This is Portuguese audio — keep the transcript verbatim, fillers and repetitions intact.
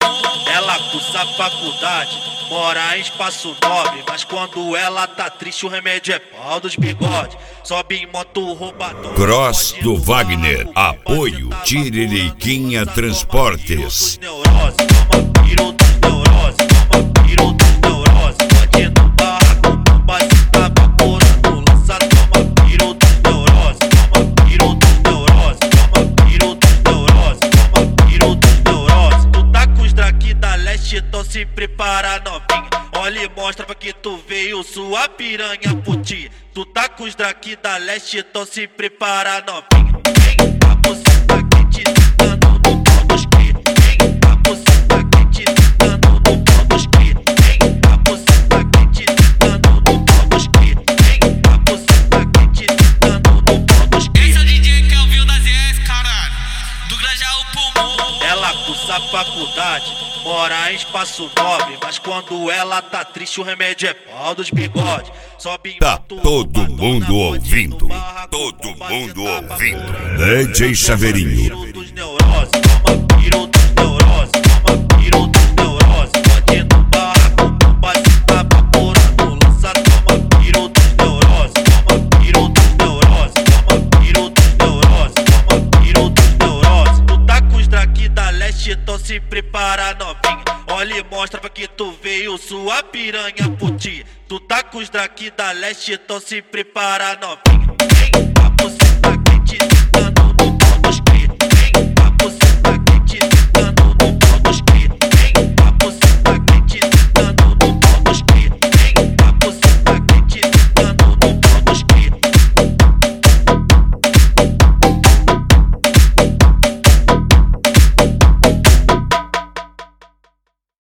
Ela cursa faculdade, mora em espaço nobre, mas quando ela tá triste o remédio é pau dos bigode. Sobe em moto roubador. Cross do Wagner, apoio Tiririquinha Transportes. Então se prepara, novinha. Olha e mostra pra que tu veio, sua piranha puti. Tu tá com os draki da leste, então se prepara, novinha. Vem, a buceta quente, dando no pau dos cri. Vem, a buceta quente, dando no pau dos cri. Vem, a buceta quente, dando no pau dos cri. Vem, a buceta quente, dando no pau dos cri. Esse é o D J que ouviu da Z S, caralho. Do Grajaú Pulmão. Ela cursa faculdade, mora em espaço nobre, mas quando ela tá triste o remédio é pau dos bigode. Sobe em Tá todo mundo ouvindo, todo mundo ouvindo. D J Chaveirinho. Dos neuroses, toma piro dos neuroses, toma piro dos neuroses. Pode no barraco, base tá vaporando, lança, toma piro dos neuroses, toma piro dos neuroses, toma piro dos neuroses, toma piro dos neuroses. Tu tá com os draki da leste, então se prepara, novinha. Olha e mostra pra que tu veio, sua piranha puti. Tu tá com os draki da leste, então se prepara, novinha.